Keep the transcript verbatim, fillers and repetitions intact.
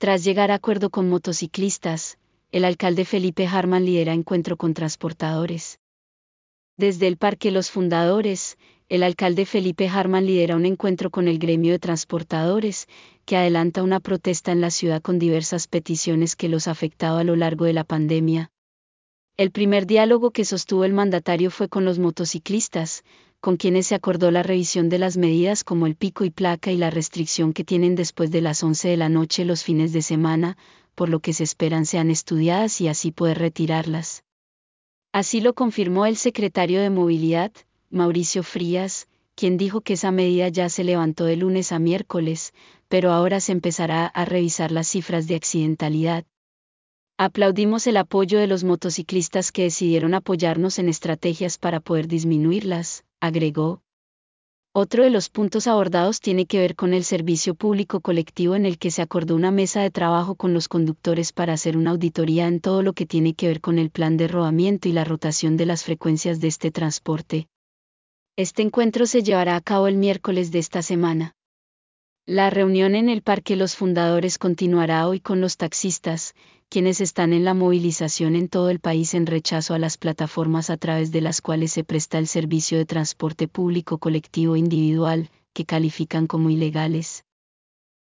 Tras llegar a acuerdo con motociclistas, el alcalde Felipe Hartmann lidera encuentro con transportadores. Desde el Parque Los Fundadores, el alcalde Felipe Hartmann lidera un encuentro con el gremio de transportadores, que adelanta una protesta en la ciudad con diversas peticiones que los ha afectado a lo largo de la pandemia. El primer diálogo que sostuvo el mandatario fue con los motociclistas, con quienes se acordó la revisión de las medidas como el pico y placa y la restricción que tienen después de las once de la noche los fines de semana, por lo que se esperan sean estudiadas y así poder retirarlas. Así lo confirmó el secretario de Movilidad, Mauricio Frías, quien dijo que esa medida ya se levantó de lunes a miércoles, pero ahora se empezará a revisar las cifras de accidentalidad. Aplaudimos el apoyo de los motociclistas que decidieron apoyarnos en estrategias para poder disminuirlas, agregó. Otro de los puntos abordados tiene que ver con el servicio público colectivo en el que se acordó una mesa de trabajo con los conductores para hacer una auditoría en todo lo que tiene que ver con el plan de rodamiento y la rotación de las frecuencias de este transporte. Este encuentro se llevará a cabo el miércoles de esta semana. La reunión en el Parque Los Fundadores continuará hoy con los taxistas, quienes están en la movilización en todo el país en rechazo a las plataformas a través de las cuales se presta el servicio de transporte público colectivo individual, que califican como ilegales.